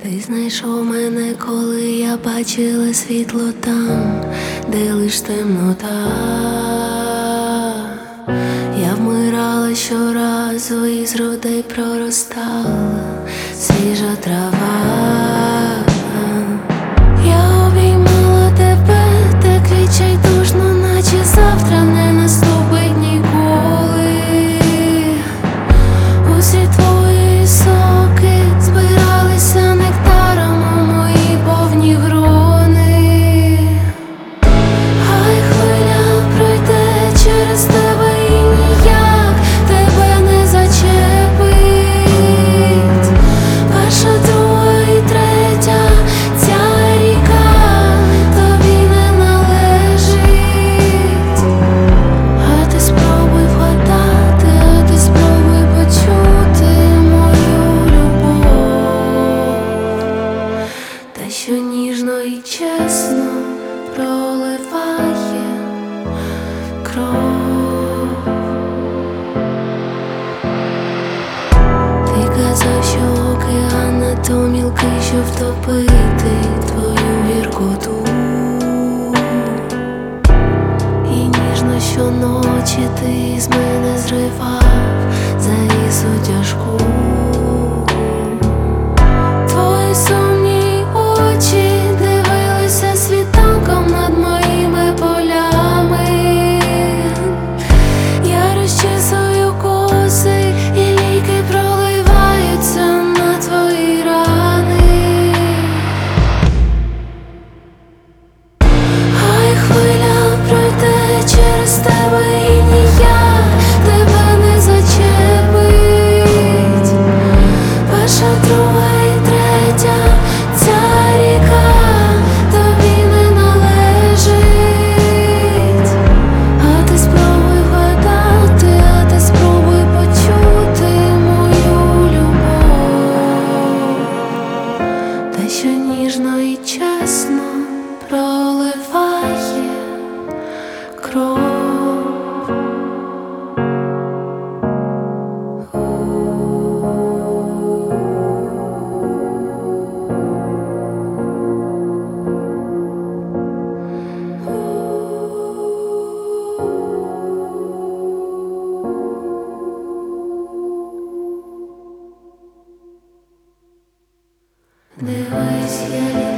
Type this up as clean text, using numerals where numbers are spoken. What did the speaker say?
Ти знайшов мене, коли я бачила світло там, де лиш темнота. Я вмирала щоразу, і з грудей проростала свіжа трава. Я обіймала тебе, так відчайдушно, наче завтра не наступить ніколи. Усі твої соки збиралися нектаром у мої повні грони. Хай хвиля пройде через тебе і ніяк тебе не зачепить. Перша, друга і третя, ця ріка тобі не належить. А ти спробуй вгадати, а ти спробуй почути мою любов. Та що ніжно і чесно проливає кров. Ти казав, що океан надто мілкий, щоб втопити твою гіркоту. І ніжно щоночі ти з мене зривав завісу тяжку. Твої сумні очі дивилися світанком над моїми полями. Я розчісую коси, і ліки проливаються на твої рани. Хай хвиля пройде через тебе і ніяк тебе не зачепить. Перша, друга і третя, ця ріка тобі не належить. А ти спробуй вгадати, а ти спробуй почути мою любов. Та що ніжно і чесно проливає кров. Дивись, я